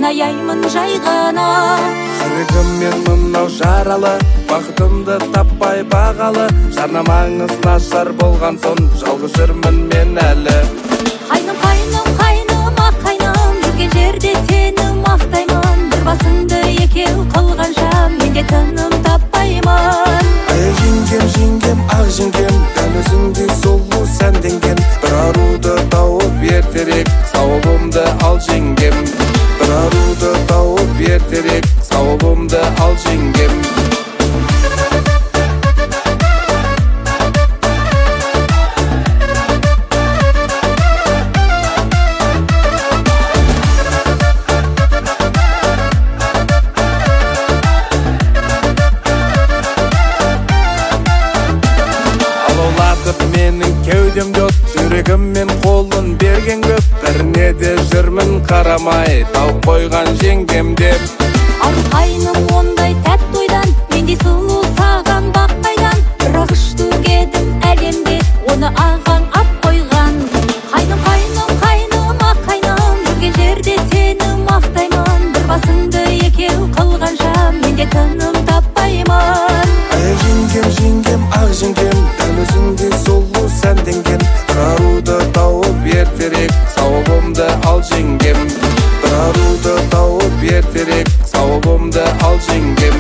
аяймын жай ғана. Жүрегім мен мынау жаралы, бақытымды таппай бағалы. Жарнамаңыз нашар болған соң, жалғыз жүрмін мен әлі. Қайным, қайным, қайным, ақ қайным, жүрген жерде сені мақтаймын. Бір басыңды екеу қылғанша, мен де тыным таппаймын. Ай жеңгем, жеңгем, ақ жеңгем, дәл өзіңдей сұлу сәнденген. Бір аруды тауып ертерек, сауабымды ал жеңгем. Бір аруды тауып ертерек, сауабымды ал жеңгем. Менің кеудемде от, жүрегім мен қолын берген көп. Біріне де жүрмін қарамай, тауып қойған жеңгем деп. Ал қайным ондай тәтті ойдан, мендей сұлу саған бақ қайдан. Бірақ үштігедім әлемде, оны ағаң ап қойған. Қайным, қайным, қайным, ақ қайным, жүрген жерде сені мақтаймын. Бір басыңды екеу қылғанша, мен де тыным таппаймын. Ай жеңгем, жеңгем, ақ жеңгем, дәл өзіңдей сұлу сәнденген. Бір аруды тауып ертерек, сауабымды ал жеңгем. Бір аруды тауып ертерек, сауабымды ал жеңгем.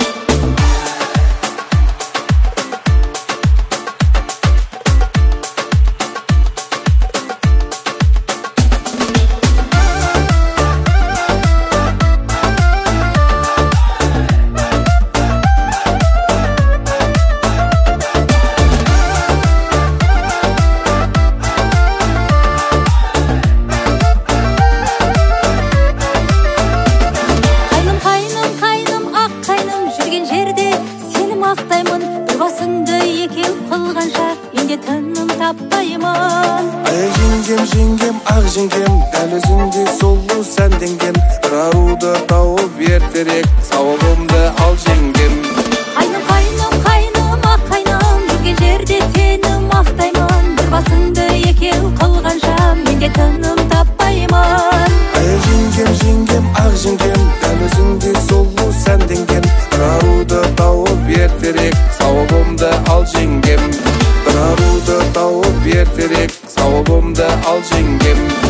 Бір басыңды екеу қылғанша, мен де тыным таппаймын. Ай жеңгем, жеңгем, ақ жеңгем, дәл өзіңдей сұлу сәнденген. Бір аруды тауып ертерек, сауабымды ал жеңгем. Қайным, қайным, қайным, ақ қайным, жүрген жерде сені мақтаймын. Бір басыңды екеу қылғанша, мен де тыным таппаймын. Ай жеңгем, жеңгем, ақ жеңгем, дәл өзіңдей сұлу сәнденген. Бір аруды тауып ертерек, сауабымды ал жеңгем. Бір аруды тауып ертерек, сауабымды ал жеңгем.